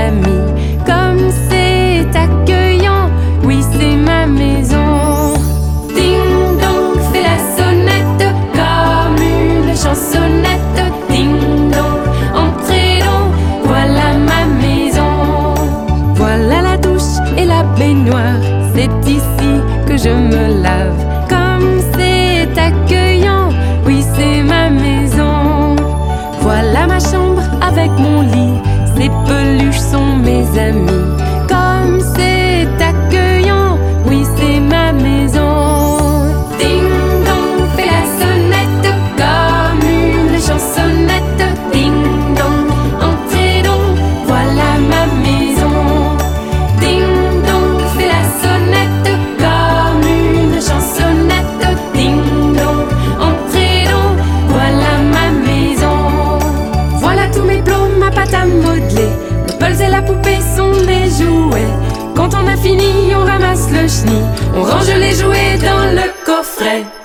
amis. Comme c'est accueillant, oui c'est ma maison. Ding dong, c'est la sonnette comme une chansonnette. Ding dong, entrez donc, voilà ma maison. Voilà la douche et la baignoire, c'est ici que je me lave. Comme c'est accueillant, oui c'est ma maison. Voilà ma chambre avec mon lit, ces peluches sont mes amis. Comme c'est accueillant, oui c'est ma maison. Ding dong, fait la sonnette comme une chansonnette. Ding dong, entrez donc, voilà ma maison. Ding dong, fait la sonnette comme une chansonnette. Ding dong, entrez donc, voilà ma maison. Voilà tous mes plots, ma pâte à modeler, le puzzle et la poupée sont mes jouets. Quand on a fini, on ramasse le chenil, on range les jouets dans le coffret.